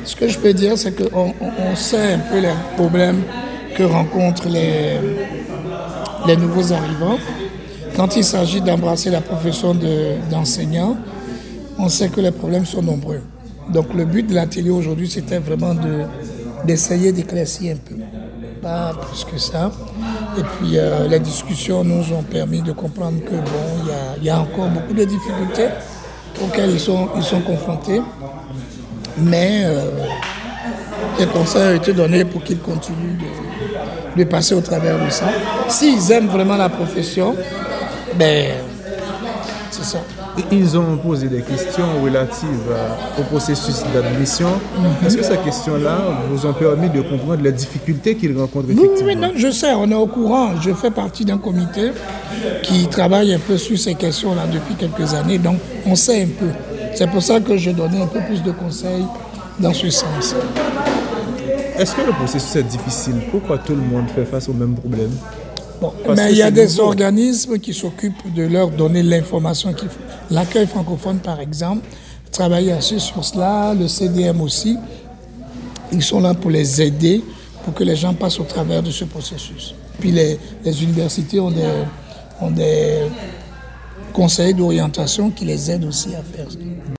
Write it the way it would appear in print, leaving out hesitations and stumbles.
Ce que je peux dire, c'est qu'on sait un peu les problèmes que rencontrent les nouveaux arrivants. Quand il s'agit d'embrasser la profession d'enseignant, on sait que les problèmes sont nombreux. Donc le but de l'atelier aujourd'hui, c'était vraiment d'essayer d'éclaircir un peu, pas plus que ça. Et puis les discussions nous ont permis de comprendre que bon, il y a encore beaucoup de difficultés auxquelles ils sont confrontés, mais les conseils ont été donnés pour qu'ils continuent de passer au travers de ça. S'ils aiment vraiment la profession, ben c'est ça. Ils ont posé des questions relatives au processus d'admission. Est-ce que ces questions-là vous ont permis de comprendre les difficultés qu'ils rencontrent effectivement? Oui, non, je sais, on est au courant. Je fais partie d'un comité qui travaille un peu sur ces questions-là depuis quelques années, donc on sait un peu. C'est pour ça que je donnais un peu plus de conseils dans ce sens. Est-ce que le processus est difficile? Pourquoi tout le monde fait face au même problème? Bon, mais il y a des organismes qui s'occupent de leur donner l'information qu'il faut. L'accueil francophone, par exemple, travaille assez sur cela, le CDM aussi. Ils sont là pour les aider, pour que les gens passent au travers de ce processus. Puis les universités ont des conseillers d'orientation qui les aident aussi à faire ça.